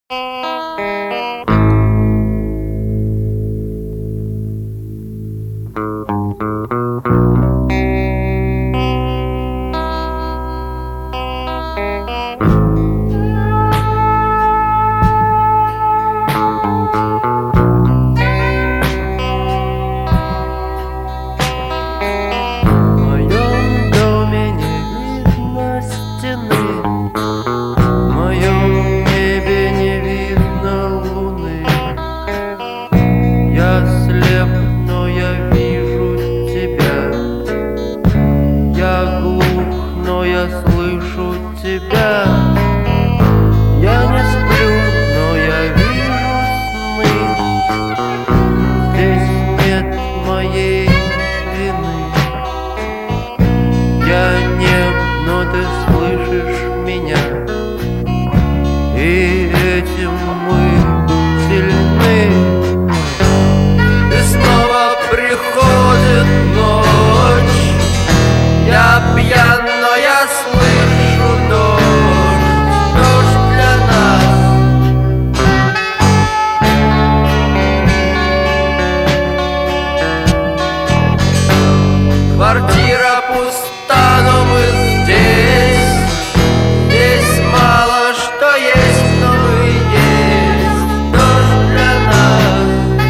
Слышу тебя. Я не сплю, но я вижу сны. Здесь нет моей вины. Я нем, но ты слышишь меня. И этим мы сильны. И снова приходит ночь. Я пьян, но я слышу дождь, дождь для нас. Квартира пуста, но мы здесь. Здесь мало что есть, но мы есть. Дождь для нас.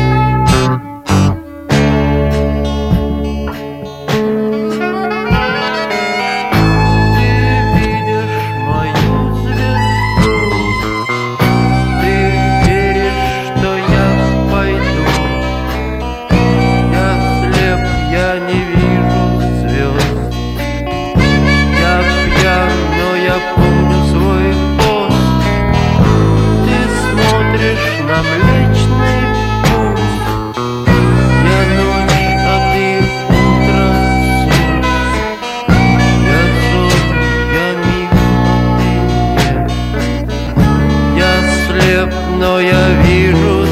Я не вижу звезд. Я пьян, но я помню свой пост. Ты смотришь на Млечный Путь. Я ночь, а ты утро, сон. Я сон, я миг, но ты нет. Я слеп, но я вижу